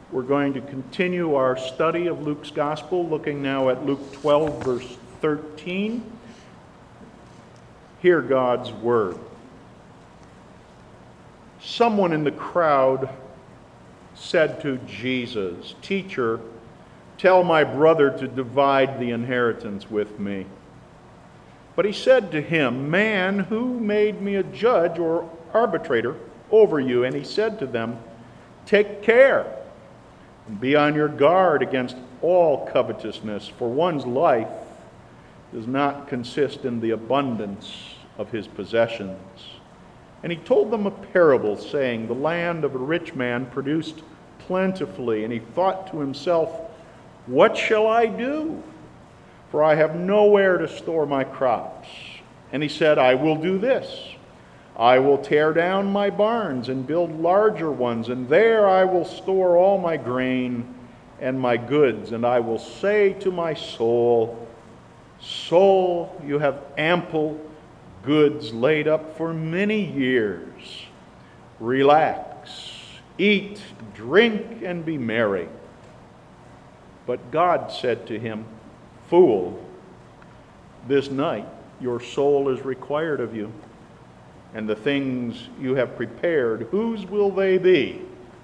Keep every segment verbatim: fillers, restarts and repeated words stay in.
We're going to continue our study of Luke's Gospel, looking now at Luke twelve, verse thirteen. Hear God's word. Someone in the crowd said to Jesus, "Teacher, tell my brother to divide the inheritance with me." But he said to him, "Man, who made me a judge or arbitrator over you?" And he said to them, "Take care and be on your guard against all covetousness, for one's life does not consist in the abundance of his possessions." And he told them a parable, saying, "The land of a rich man produced plentifully, and he thought to himself, 'What shall I do? For I have nowhere to store my crops.' And he said, 'I will do this. I will tear down my barns and build larger ones, and there I will store all my grain and my goods. And I will say to my soul, Soul, you have ample goods laid up for many years. Relax, eat, drink, and be merry.' But God said to him, 'Fool, this night your soul is required of you. And the things you have prepared, whose will they be?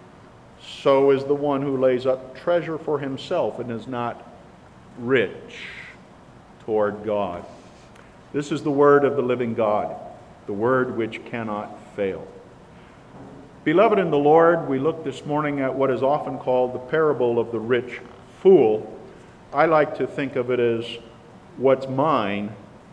So is the one who lays up treasure for himself and is not rich toward God.'" This is the word of the living God, the word which cannot fail. Beloved in the Lord, we look this morning at what is often called the parable of the rich fool. I like to think of it as what's mine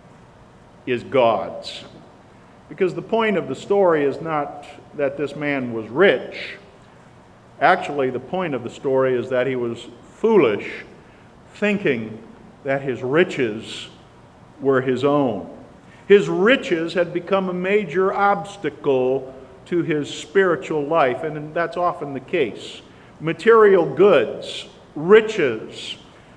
is God's. Because the point of the story is not that this man was rich. Actually, the point of the story is that he was foolish, thinking that his riches were his own. His riches had become a major obstacle to his spiritual life, and that's often the case. Material goods, riches,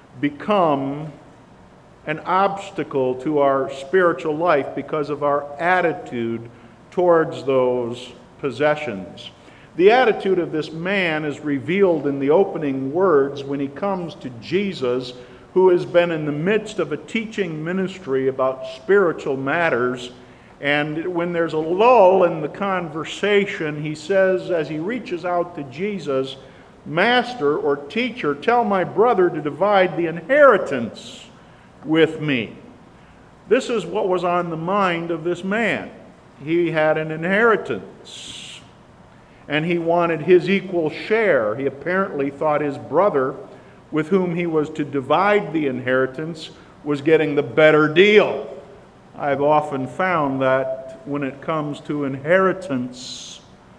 become an obstacle to our spiritual life because of our attitude towards those possessions. The attitude of this man is revealed in the opening words when he comes to Jesus, who has been in the midst of a teaching ministry about spiritual matters. And when there's a lull in the conversation, he says, as he reaches out to Jesus, "Master," or "Teacher, tell my brother to divide the inheritance with me." This is what was on the mind of this man. He had an inheritance, and he wanted his equal share. He apparently thought his brother, with whom he was to divide the inheritance, was getting the better deal. I've often found that when it comes to inheritance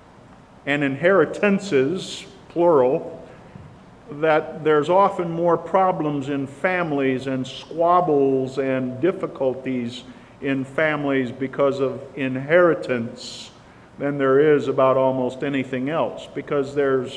and inheritances, plural, that there's often more problems in families and squabbles and difficulties in families because of inheritance than there is about almost anything else. Because there's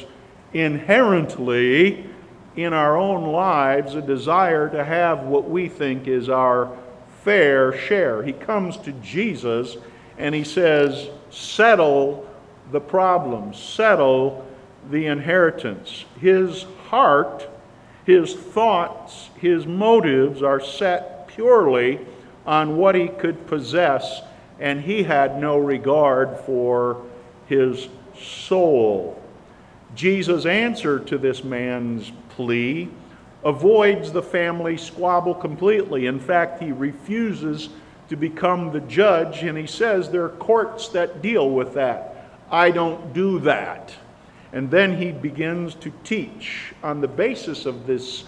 inherently in our own lives a desire to have what we think is our fair share. He comes to Jesus and he says, settle the problem, settle the inheritance. His heart, his thoughts, his motives are set purely on what he could possess, and he had no regard for his soul. Jesus' answer to this man's plea avoids the family squabble completely. In fact, he refuses to become the judge, and he says there are courts that deal with that. I don't do that. And then he begins to teach on the basis of this,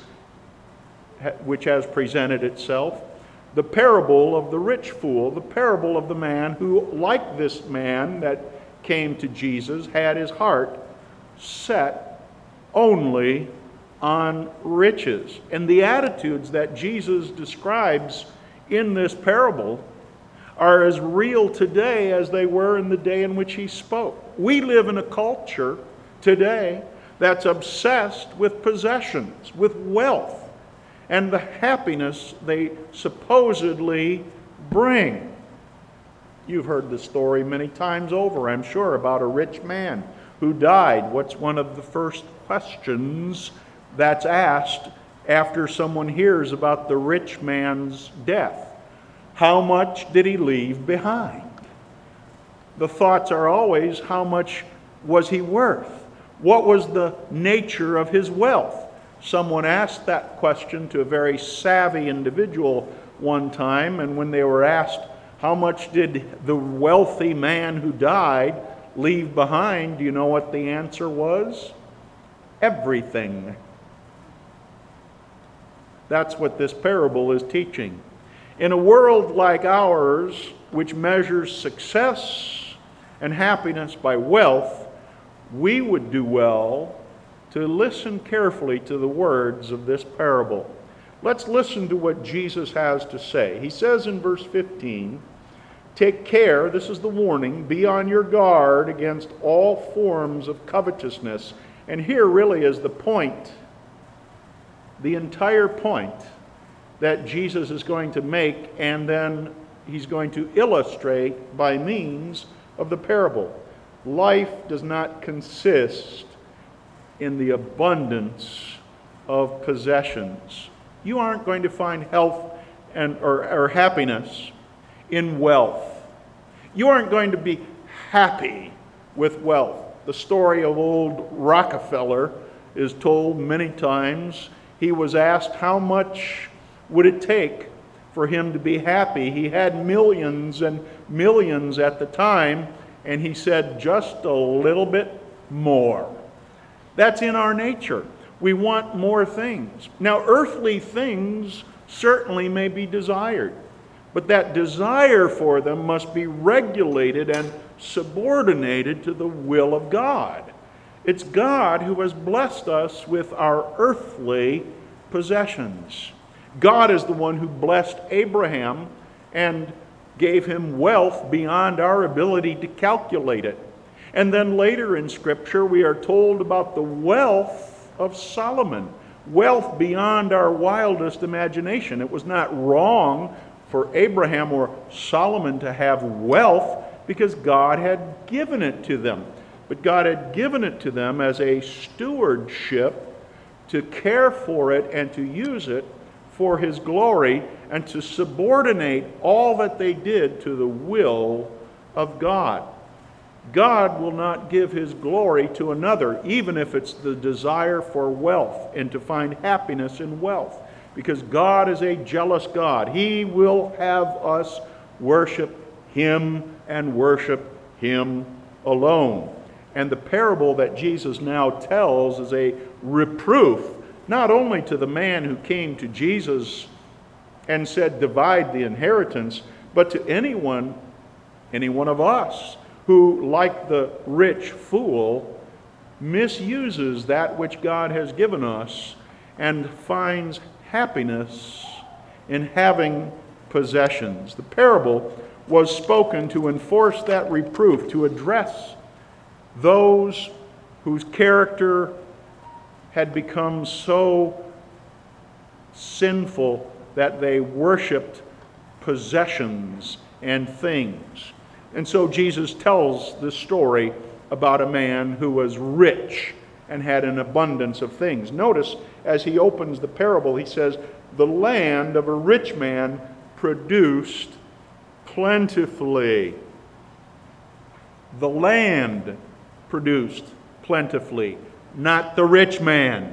which has presented itself, the parable of the rich fool, the parable of the man who, like this man that came to Jesus, had his heart set only on riches. And the attitudes that Jesus describes in this parable are as real today as they were in the day in which he spoke. We live in a culture today that's obsessed with possessions, with wealth, and the happiness they supposedly bring. You've heard the story many times over, I'm sure, about a rich man who died. What's one of the first questions that's asked after someone hears about the rich man's death. How much did he leave behind? The thoughts are always, how much was he worth? What was the nature of his wealth? Someone asked that question to a very savvy individual one time, and when they were asked, how much did the wealthy man who died leave behind, do you know what the answer was? Everything. That's what this parable is teaching. In a world like ours, which measures success and happiness by wealth, we would do well to listen carefully to the words of this parable. Let's listen to what Jesus has to say. He says in verse fifteen, "Take care," this is the warning, "be on your guard against all forms of covetousness." And here really is the point, the entire point that Jesus is going to make, and then he's going to illustrate by means of the parable. Life does not consist in the abundance of possessions. You aren't going to find health and or, or happiness in wealth. You aren't going to be happy with wealth. The story of old Rockefeller is told many times. He was asked how much would it take for him to be happy. He had millions and millions at the time, and he said, just a little bit more. That's in our nature. We want more things. Now, earthly things certainly may be desired, but that desire for them must be regulated and subordinated to the will of God. It's God who has blessed us with our earthly possessions. God is the one who blessed Abraham and gave him wealth beyond our ability to calculate it. And then later in Scripture, we are told about the wealth of Solomon, wealth beyond our wildest imagination. It was not wrong for Abraham or Solomon to have wealth because God had given it to them. But God had given it to them as a stewardship to care for it and to use it for His glory and to subordinate all that they did to the will of God. God will not give His glory to another, even if it's the desire for wealth and to find happiness in wealth, because God is a jealous God. He will have us worship Him and worship Him alone. And the parable that Jesus now tells is a reproof, not only to the man who came to Jesus and said, divide the inheritance, but to anyone, any one of us, who, like the rich fool, misuses that which God has given us and finds happiness in having possessions. The parable was spoken to enforce that reproof, to address those whose character had become so sinful that they worshiped possessions and things. And so Jesus tells this story about a man who was rich and had an abundance of things. Notice, as he opens the parable, he says, the land of a rich man produced plentifully. The land produced plentifully, not the rich man.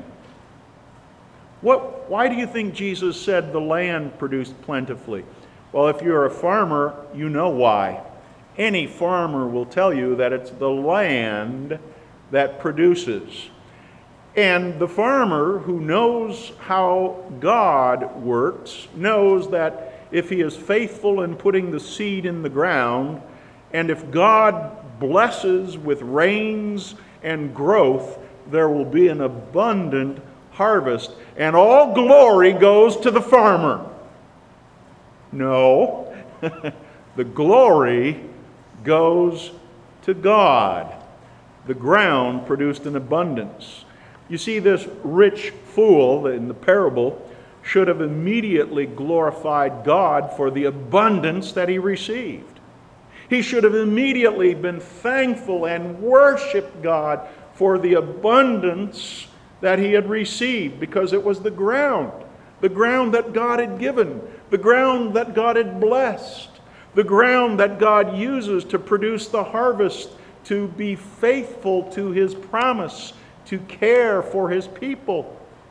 What? Why do you think Jesus said the land produced plentifully? Well, if you're a farmer, you know why. Any farmer will tell you that it's the land that produces. And the farmer who knows how God works knows that if he is faithful in putting the seed in the ground, and if God blesses with rains and growth, there will be an abundant harvest. And all glory goes to the farmer. No, the glory goes to God. The ground produced an abundance. You see, this rich fool in the parable should have immediately glorified God for the abundance that he received. He should have immediately been thankful and worshiped God for the abundance that he had received, because it was the ground, the ground that God had given, the ground that God had blessed, the ground that God uses to produce the harvest, to be faithful to his promise, to care for his people.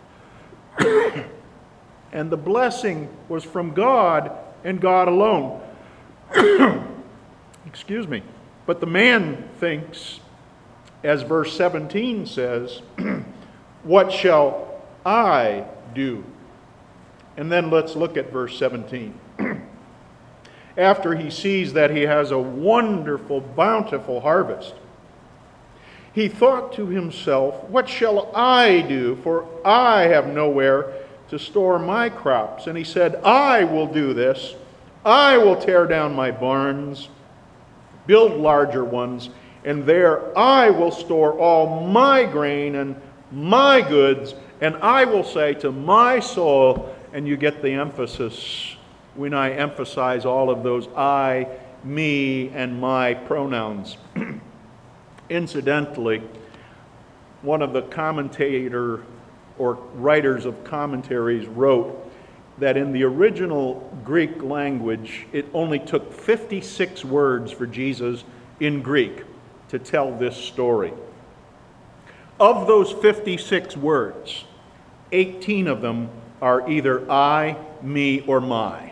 And the blessing was from God and God alone. Excuse me. But the man thinks, as verse seventeen says, what shall I do? And then let's look at verse seventeen. After he sees that he has a wonderful, bountiful harvest, he thought to himself, what shall I do? For I have nowhere to store my crops. And he said, I will do this. I will tear down my barns, build larger ones, and there I will store all my grain and my goods, and I will say to my soul, and you get the emphasis when I emphasize all of those I, me, and my pronouns. Incidentally, one of the commentator or writers of commentaries wrote that in the original Greek language, it only took fifty-six words for Jesus in Greek to tell this story. Of those fifty-six words, eighteen of them are either I, me, or my.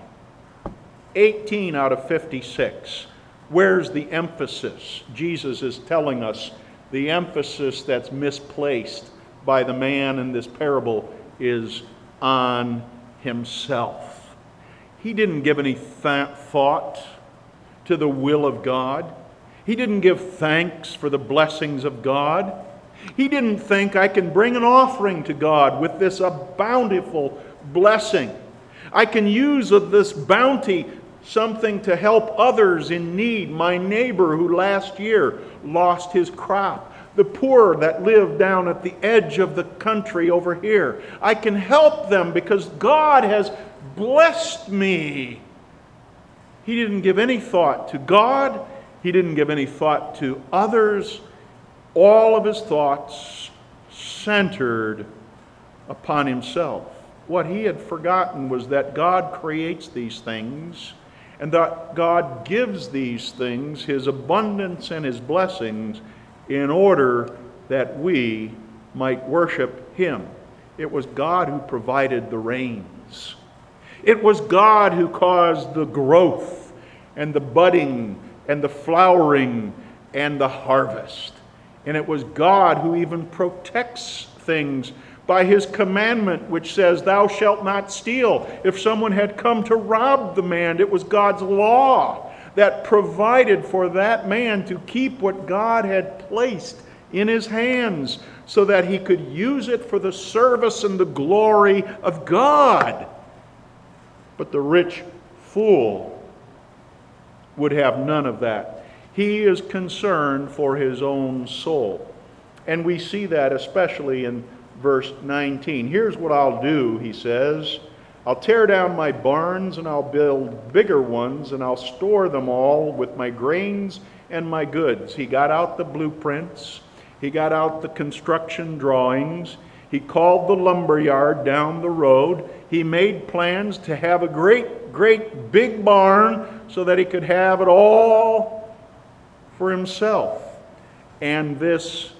eighteen out of fifty-six. Where's the emphasis? Jesus is telling us the emphasis that's misplaced by the man in this parable is on himself. He didn't give any th- thought to the will of God. He didn't give thanks for the blessings of God. He didn't think, I can bring an offering to God with this a bountiful blessing. I can use of this bounty something to help others in need. My neighbor who last year lost his crop. The poor that live down at the edge of the country over here. I can help them because God has blessed me. He didn't give any thought to God. He didn't give any thought to others. All of his thoughts centered upon himself. What he had forgotten was that God creates these things, and that God gives these things, his abundance and his blessings, in order that we might worship him. It was God who provided the rains. It was God who caused the growth and the budding and the flowering and the harvest. And it was God who even protects things by his commandment, which says, thou shalt not steal. If someone had come to rob the man, it was God's law that provided for that man to keep what God had placed in his hands so that he could use it for the service and the glory of God. But the rich fool would have none of that. He is concerned for his own soul. And we see that especially in verse nineteen. Here's what I'll do, he says. I'll tear down my barns and I'll build bigger ones and I'll store them all with my grains and my goods. He got out the blueprints. He got out the construction drawings. He called the lumber yard down the road. He made plans to have a great, great big barn so that he could have it all for himself. And this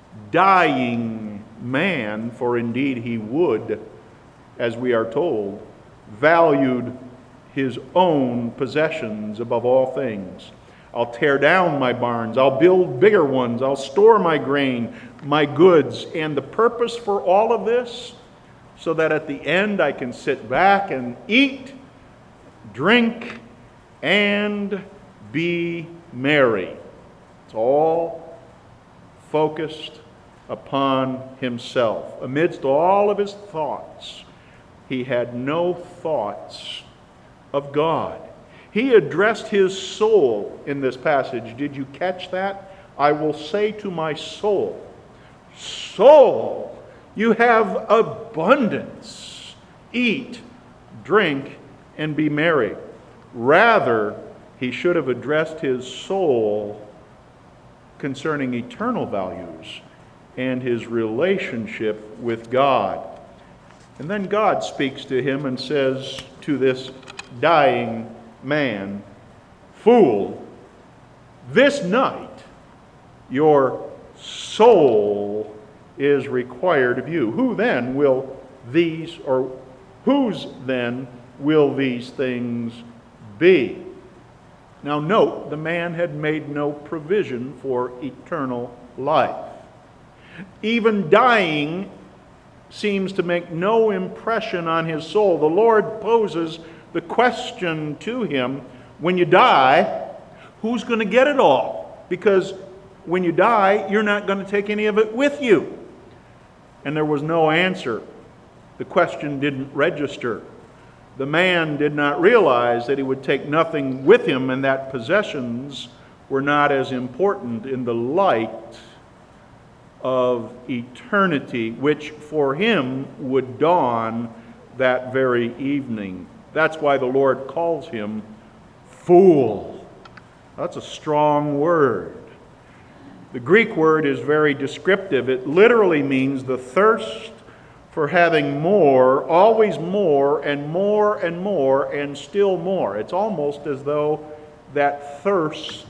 dying man, for indeed he would, as we are told, valued his own possessions above all things. I'll tear down my barns. I'll build bigger ones. I'll store my grain, my goods. And the purpose for all of this, so that at the end I can sit back and eat, drink, and be merry. It's all focused upon himself. Amidst all of his thoughts, he had no thoughts of God. He addressed his soul in this passage. Did you catch that? I will say to my soul, soul, you have abundance. Eat, drink, and be merry. Rather, he should have addressed his soul concerning eternal values. and his relationship with God. And then God speaks to him and says to this dying man, "Fool, this night your soul is required of you. Who then will these, or whose then will these things be?" Now note, the man had made no provision for eternal life. Even dying seems to make no impression on his soul. The Lord poses the question to him, when you die, who's going to get it all? Because when you die, you're not going to take any of it with you. And there was no answer. The question didn't register. The man did not realize that he would take nothing with him, and that possessions were not as important in the light of eternity, which for him would dawn that very evening. That's why the Lord calls him fool. That's a strong word. The Greek word is very descriptive. It literally means the thirst for having more, always more, and more, and more, and still more. It's almost as though that thirst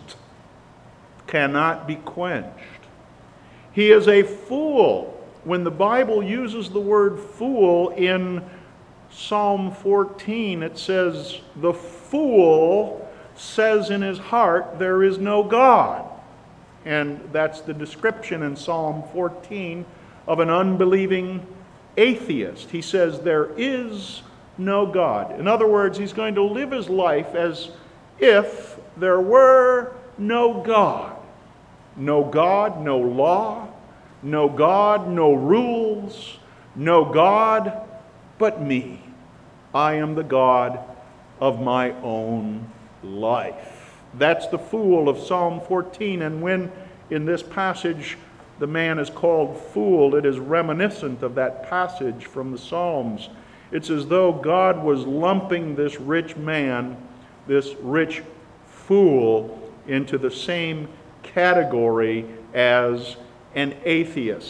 cannot be quenched. He is a fool. When the Bible uses the word fool in Psalm fourteen, it says, "The fool says in his heart, there is no God." And that's the description in Psalm fourteen of an unbelieving atheist. He says there is no God. In other words, he's going to live his life as if there were no God. No God, no law, no God, no rules, no God but me. I am the God of my own life. That's the fool of Psalm fourteen. And when in this passage the man is called fool, it is reminiscent of that passage from the Psalms. It's as though God was lumping this rich man, this rich fool, into the same category as an atheist.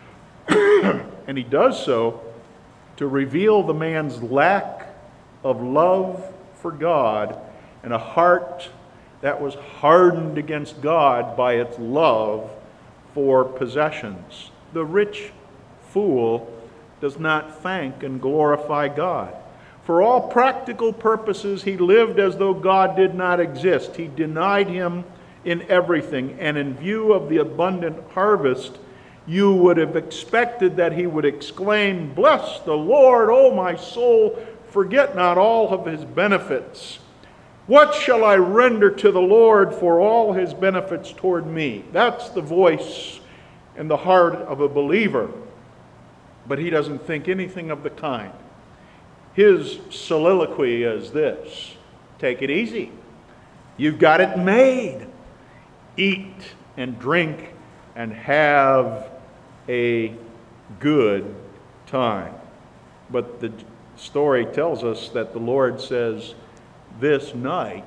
And he does so to reveal the man's lack of love for God and a heart that was hardened against God by its love for possessions. The rich fool does not thank and glorify God. For all practical purposes, he lived as though God did not exist. He denied him in everything. And in view of the abundant harvest, you would have expected that he would exclaim, "Bless the Lord, O my soul, forget not all of his benefits. What shall I render to the Lord for all his benefits toward me?" That's the voice and the heart of a believer. But he doesn't think anything of the kind. His soliloquy is this: take it easy. You've got it made. Eat and drink and have a good time. But the story tells us that the Lord says, "This night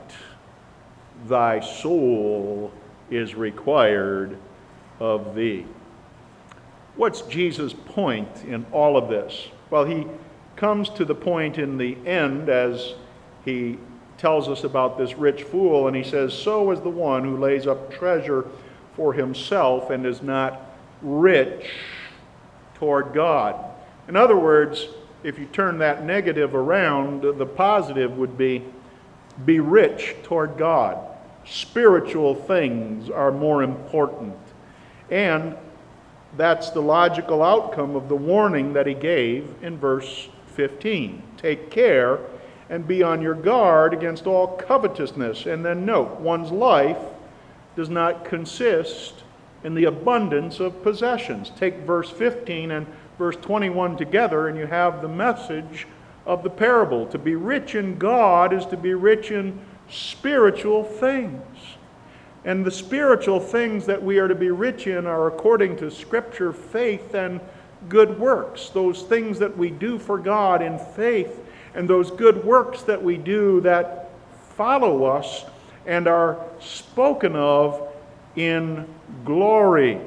thy soul is required of thee." What's Jesus' point in all of this? Well, he comes to the point in the end as he tells us about this rich fool, and he says, "So is the one who lays up treasure for himself and is not rich toward God." In other words, if you turn that negative around, the positive would be, be rich toward God. Spiritual things are more important. And that's the logical outcome of the warning that he gave in verse fifteen. Take care and be on your guard against all covetousness. And then note, one's life does not consist in the abundance of possessions. Take verse fifteen and verse twenty-one together, and you have the message of the parable. To be rich in God is to be rich in spiritual things. And the spiritual things that we are to be rich in are, according to Scripture, faith and good works. Those things that we do for God in faith, and those good works that we do that follow us and are spoken of in glory.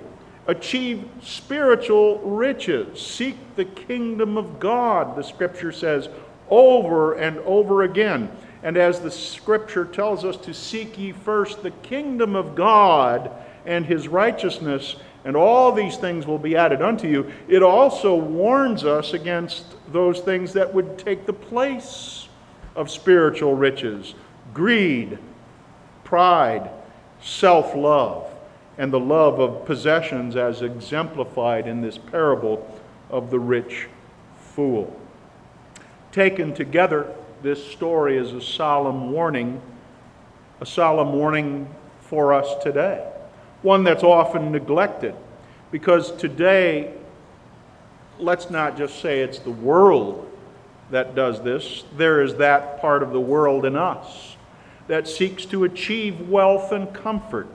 Achieve spiritual riches. Seek the kingdom of God, the Scripture says over and over again. And as the Scripture tells us to seek ye first the kingdom of God and his righteousness, and all these things will be added unto you, it also warns us against those things that would take the place of spiritual riches: greed, pride, self-love, and the love of possessions as exemplified in this parable of the rich fool. Taken together, this story is a solemn warning, a solemn warning for us today. One that's often neglected, because today, let's not just say it's the world that does this. There is that part of the world in us that seeks to achieve wealth and comfort.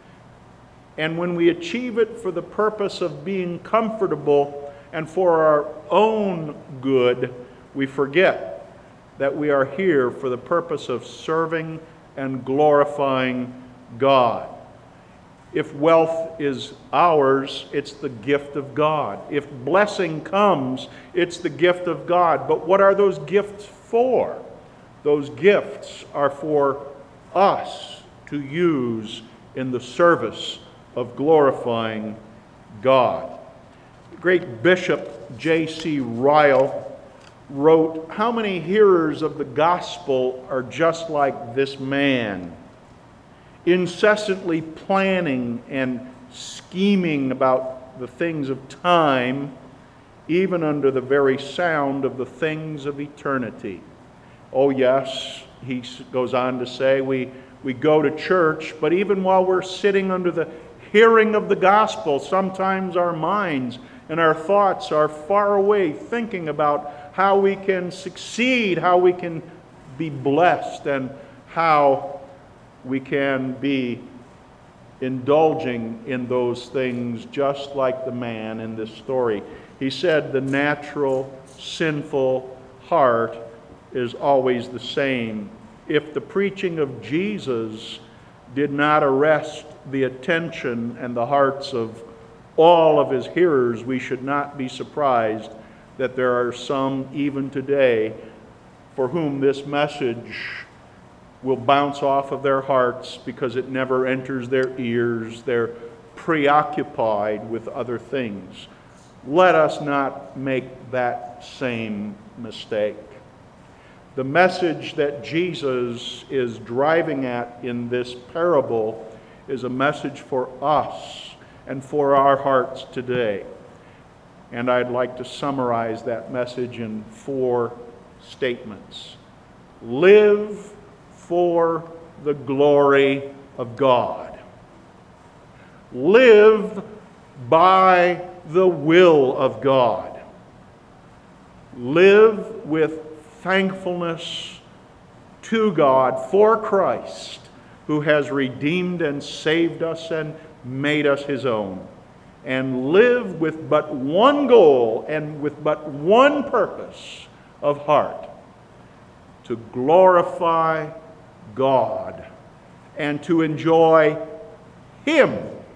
And when we achieve it for the purpose of being comfortable and for our own good, we forget that we are here for the purpose of serving and glorifying God. If wealth is ours, it's the gift of God. If blessing comes, it's the gift of God. But what are those gifts for? Those gifts are for us to use in the service of glorifying God. Great Bishop J C Ryle wrote, "How many hearers of the gospel are just like this man, incessantly planning and scheming about the things of time, even under the very sound of the things of eternity." Oh yes, he goes on to say, we, we go to church, but even while we're sitting under the hearing of the gospel, sometimes our minds and our thoughts are far away, thinking about how we can succeed, how we can be blessed, and how we can be indulging in those things just like the man in this story. He said the natural, sinful heart is always the same. If the preaching of Jesus did not arrest the attention and the hearts of all of his hearers, we should not be surprised that there are some even today for whom this message will bounce off of their hearts because it never enters their ears. They're preoccupied with other things. Let us not make that same mistake. The message that Jesus is driving at in this parable is a message for us and for our hearts today. And I'd like to summarize that message in four statements. Live for the glory of God. Live by the will of God. Live with thankfulness to God for Christ, who has redeemed and saved us and made us his own. And live with but one goal and with but one purpose of heart: to glorify God and to enjoy him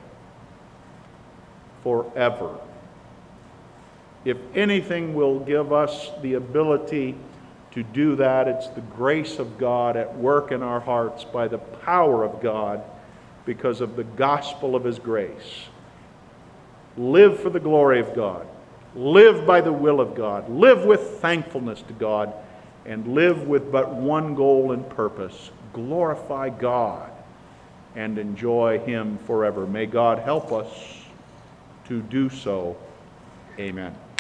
forever. If anything will give us the ability to do that, it's the grace of God at work in our hearts by the power of God because of the gospel of his grace. Live for the glory of God. Live by the will of God. Live with thankfulness to God. And live with but one goal and purpose: glorify God and enjoy him forever. May God help us to do so. Amen.